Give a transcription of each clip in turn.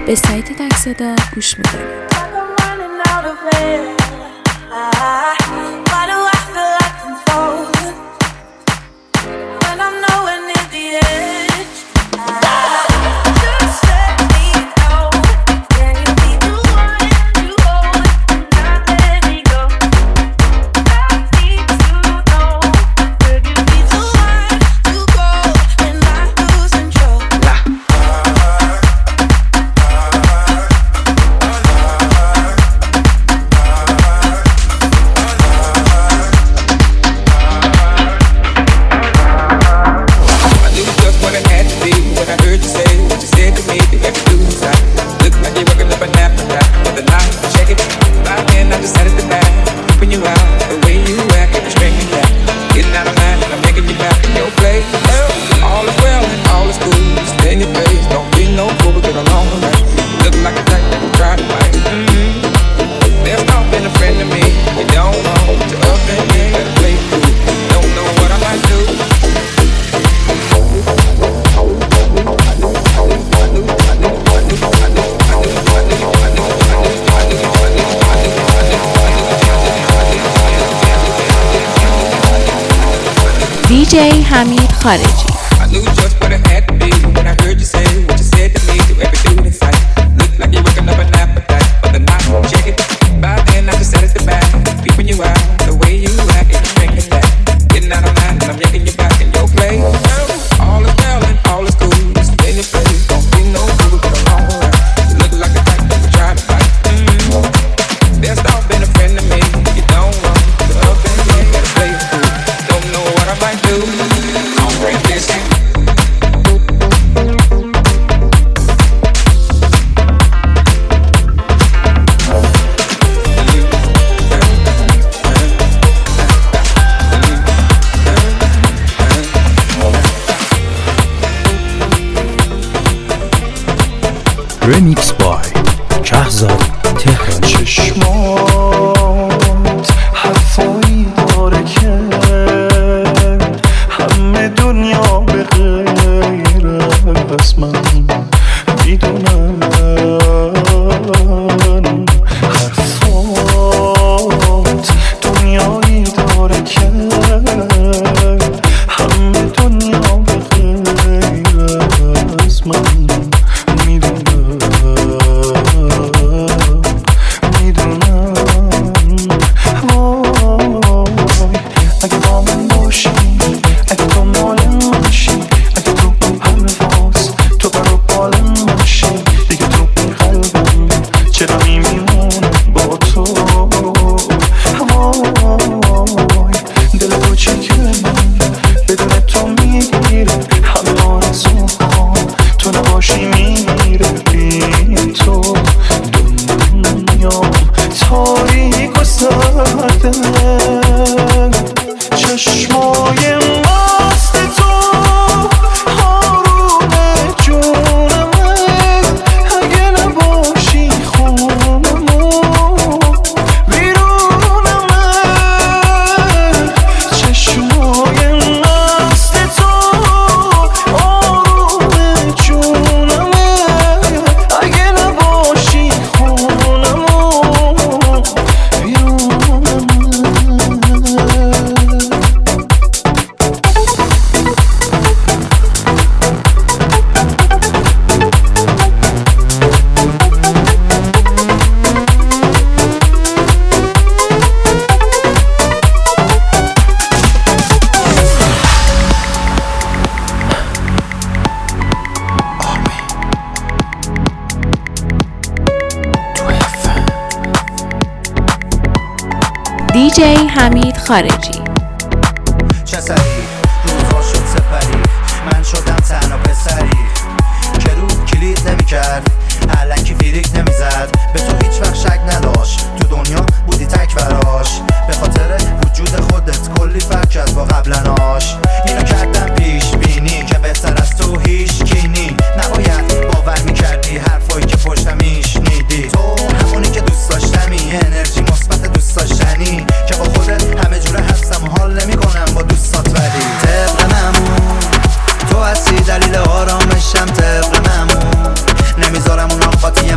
به سایت تک صدا گوش میکنید. DJ حمید خارجی. Remix by کهزاد تهران. چشمات حرفایی داره که همه دنیا به غیر از من میدونن. حرفات دنیایی داره که همه دنیا به غیر از من DJ حمید خارجی. چه سری روزا شد سپری، من شدم تنها پسری که رو کلید نمی کرد، علکی فیریک نمی زد، به تو هیچ وقت شک نداشت، تو دنیا بودی تک براش، به خاطر وجود خودت کلی فرق کرد با قبلناش. اینو کردم پیش بینی که بهتر از تو هیچ کینی، نباید باور می کردی حرفایی که پشتم میشنیدی. تو همونی که دوست داشتمی، انرژی مثبت دوست داشتنی که با خودت همه جوره هستم و حال نمی کنم با دوستات، ولی طبق معمول تو هستی دلیل آرامشم، طبق معمول نمیذارم اون آقاتی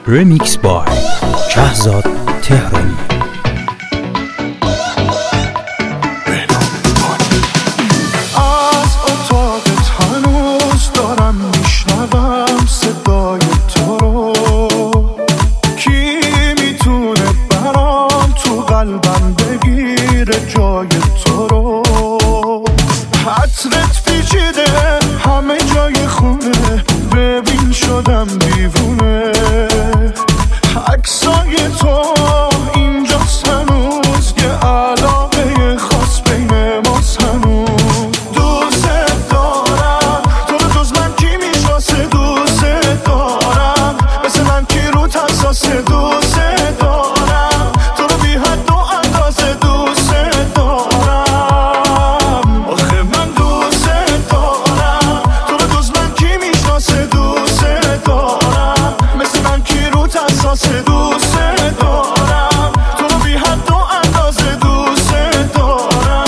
Remix by شهزاد تهرانی. از اتاقت هنوز دارم میشنوم صدای تو رو. کی میتونه برام تو قلبم بگیره جای تو رو. حطرت پیچیده همه جای خونه، ببین شدم دیوونه. عکسای تو اینجاست هنوز، یه علاقه خاص بین ماست هنوز. دوست دارم تو رو، جز من کی میشناسه؟ دوست دارم مثل من کی رو حساسه؟ دوست دارم تو رو بی حد و اندازه. دوست دارم آخه من دوست دارم تو رو، جز من کی میشناسه؟ دوست دارم مثل من کی رو حساسه؟ دوست دارم تو رو بی حد و اندازه. دوست دارم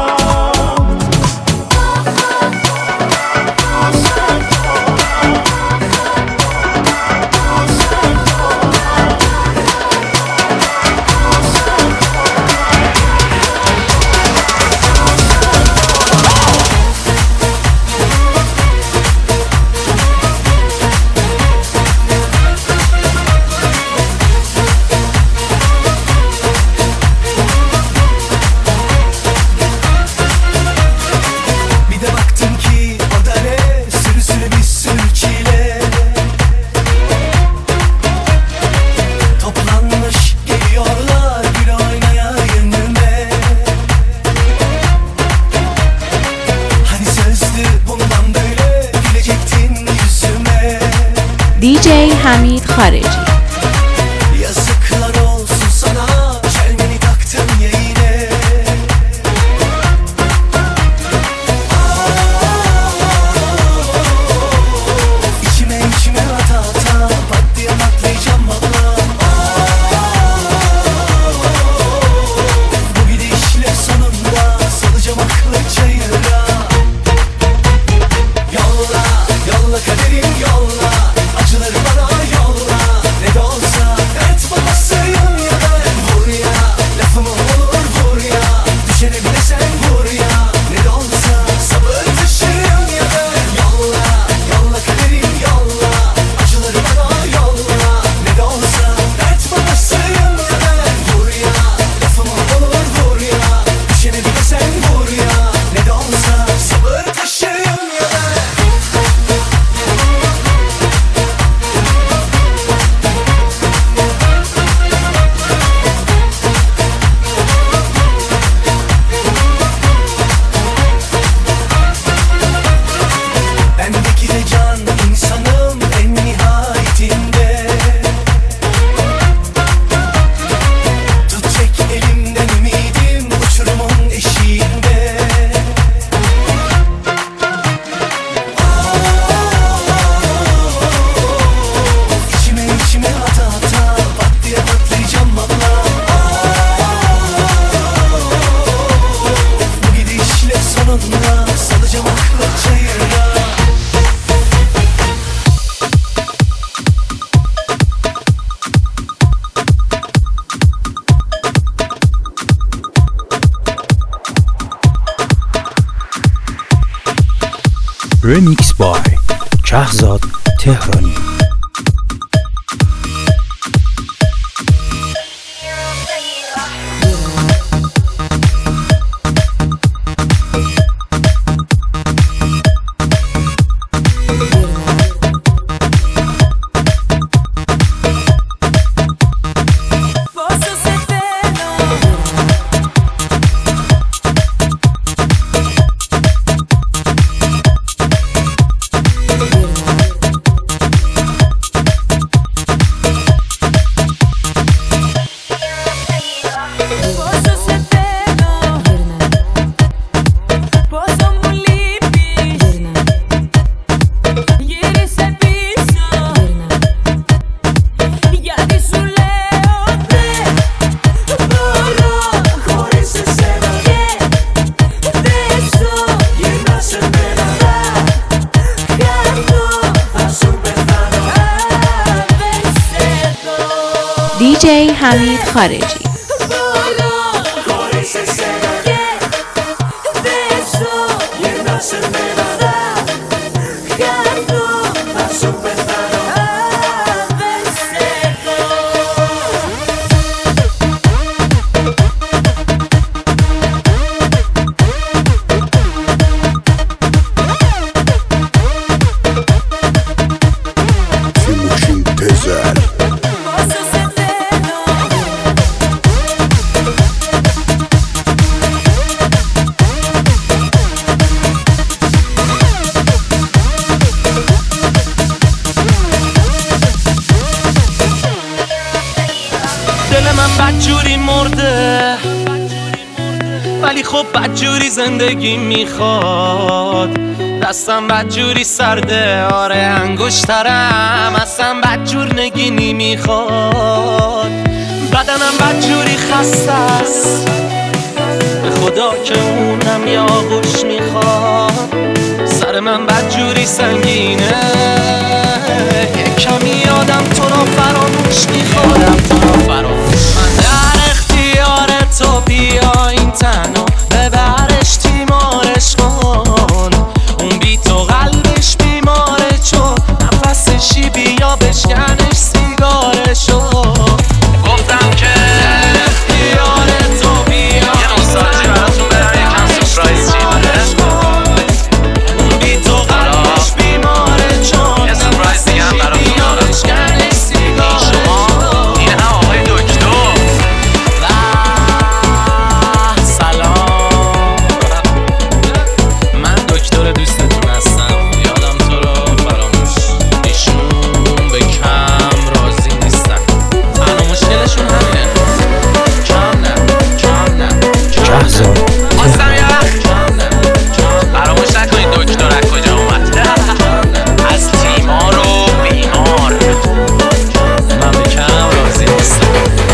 Bir de baktım ki o da ne, sürü sürü bir sürü çile. Toplanmış geliyorlar bir oynaya önüme. Hani sözdü bundan böyle gülecektin yüzüme. DJ حمید خارجی. Yazıklar olsun sana, çelmeni taktın ya yine. İçime içime ata ata, pat diye patlayacağım valla. Bu gidişle sonunda salacağım aklı çayıra. Yolla, yolla kaderim yolla, acıları bana yolla. Ne de olsa dert babasıyım ya ben. Vur ya, lafımı olur vur ya, düşene bile sen vur ya. Ne de olsa sabır taşırım ya ben. Yolla, yolla kaderim yolla, acıları bana yolla. Ne de olsa dert babasıyım ya ben. Vur ya, lafımı olur vur ya, düşene bile sen vur ya. Ne de olsa sabır taşırım ya ben. Bendeki de can insanım en nihayetinde. Tut çek elimden ümidim uçurumun eşiğinde. İçime içime ata ata, pat diye patlayacağım valla. Bu gidişle sonunda salacağım aklı çayıra. Remix by شهزاد تهرانی. DJ حمید خارجی. بدجوری مرده ولی خب بدجوری زندگی میخواد. دستم بدجوری سرده، آره انگشترم اصلا بدجور نگینی میخواد. بدنم بدجوری خسته است، به خدا که اونم یاغوش میخواد. سر من بدجوری سنگینه، یک کمی آدم تو را فراموش میخوادم، تو را فراموش. من در اختیار تو، بیا این تنو ببرش تیمارش کن. اون بی تو قلبش بیماره، چون نفسشی بیا بشکنش سیگارشو. گفتم که اختیار تو، بیا یه نوستالژی براتون برم، یکم سورپرایز چیه. اون بی تو قلبش بیماره، چون نفسشی بیا بشکنش سیگارشو. این هم آقای دکتر. سلام، من دکتر دوستتون هستم. یادم تو رو فراموش، ایشون به کم راضی نیستن. تنها مشکلشون همینه، کم نه شهرزاد آستم یخ. فراموش نکنید دکتر از کجا اومد، از تیمار و بیمار. من به کم راضی نیستم.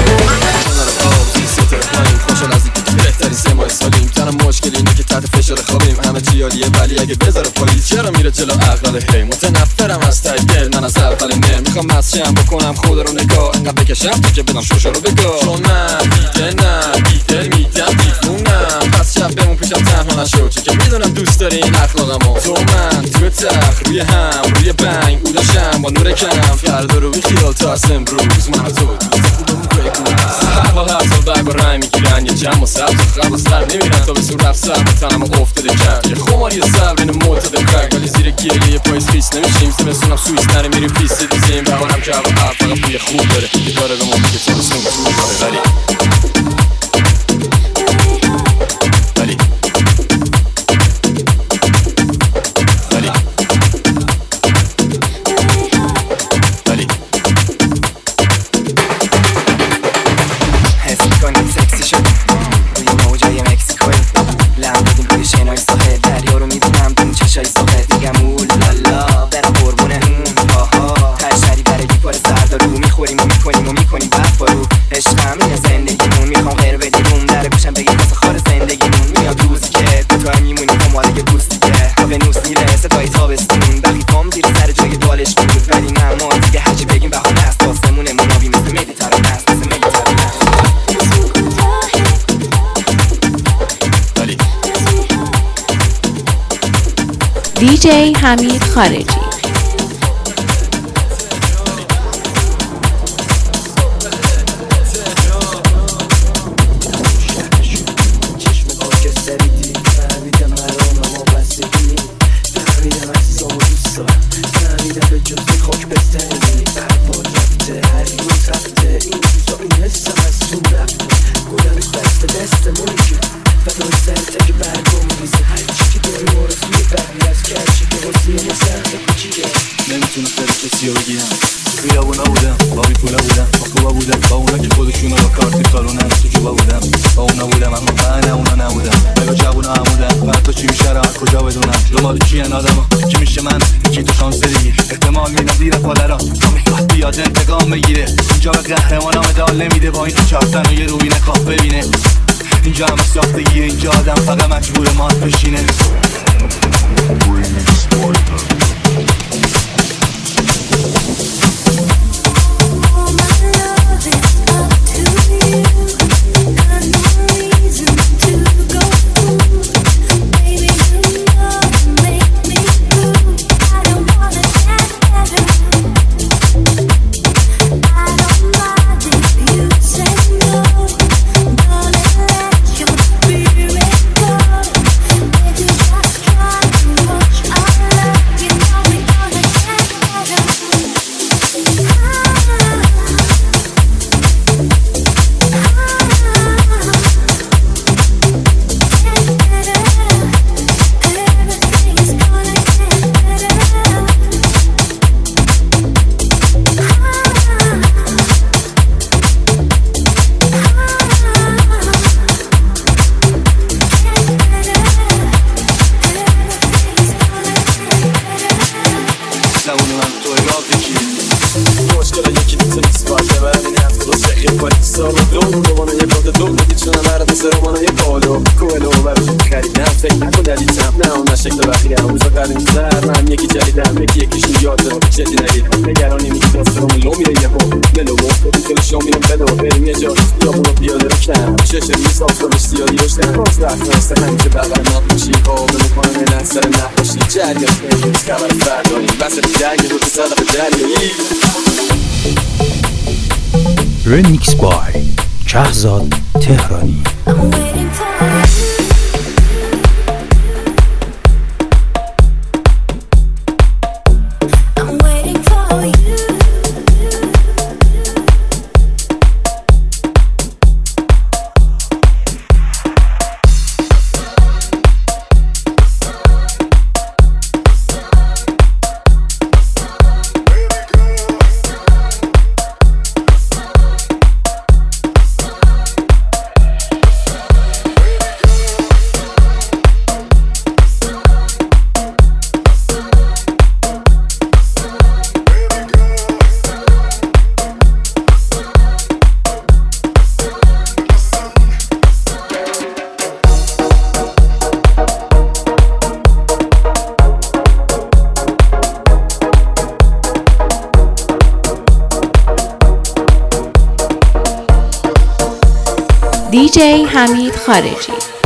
خوشحال از اینکه بهترین 3 ماه سالیم. تنها مشکل اینه که تحت فشار خوابیم، همه چی عالیه ولی اگه بذاره پلیس چرا میره جلو عقل. هی متنفرم از ته دل، من از اول نه میخوام مسشم بکنم خدا رو نگاه، انقدر بکشم تو که بدم شوشا رو بگاه. چون من دیده میدم دیفونم، پس شب بمون پیشم تنها نشو، چون که میدونم دوست داری این اخلاقمو. تو من توی تخت روی هم روی بنگ او داشتم با نور کم، فردا رو بی خیال تا از امروز من و تو خوبمون بگو. هوا حتی برگ و رنگ میگیرن، یه جمع و سبز و خرب و سر نمیرن تا به سور رفت سر به تنم افتاده کرد. یه خماری صبر این معتاد کرد، ولی زیر گیره یه پاییز خیس نمیشیم. سمسونم سویس نره میریم پیست دیزیم، بهارم که هوا فقط بوی خوب داره. یه داره به ما میگه تو بسون تو داره. DJ حمید خارجی. نمیتونه سر کسی رو بگیرم. خیابونا بودم با بیپولا بودم، با خوبا بودم با اونا که خودشونو با کارت سالونن. تو جوبا بودم با اونا بودم، اما من اونا نبودم. بگو جوونا همودم، من تو چی میشه رو از کجا بدونم. دنبال چیه آدما، کی میشه من، کی تو شانس دیگه. احتمال میدم زیر پادران تا میخواد بیاد انتقام بگیره. اینجا به قهرمانا مدال نمیده، با این چارتن و یه روبینه کاف ببینه. اینجا همه ساختگیه، اینجا آدم فقط مجبور مات بشینه. مشکل یکی نیست نیست باشه برم این هفته رو چخی پایی سال دوانه یه باد دو بدید چونم برد مثل رومانه یه بالو کوهلو برشون خریدم فکر نکن دلیتم نه اون نشکل بخیه روزا قدیم زر من یکی جدیدم یکیشون یاد دارم چیزی ندید نگرانی نیست داسترام لو میره یه هم ملو بود کل شام میرم بلو بریم یه جا خیابون رو پیاده رو کنم چشم نیست آفتابش زیادی روشن راست رفت راست همیشه بغل نباشی قابل میکنم یه لحظه نباشی جریان کنیم خبر برداریم بس جنگ رو تو صدق جریانی Remix by Shahzad Tehrani. DJ حمید خارجی.